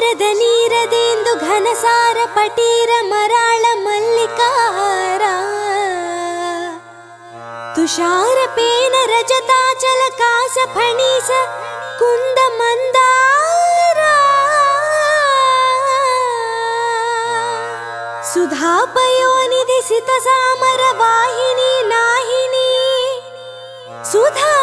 ಶೀಶದ ನೀರದೆಂದು ಘನಸಾರ ಪಟೀರ ಮರಾಳ ಮಲ್ಲಿಕಾರ ತುಷಾರ ಪೇನ ರಜತಾಚಲ ಕಾಸ ಫಣೀಸ ಕುಂದ ಮಂದಾರ ಸುಧಾ ಪಯೋನಿಧಿ ಸಿತ ಸಾಮರ ವಾಹಿನಿ ನಾಹಿನಿ ಸುಧಾ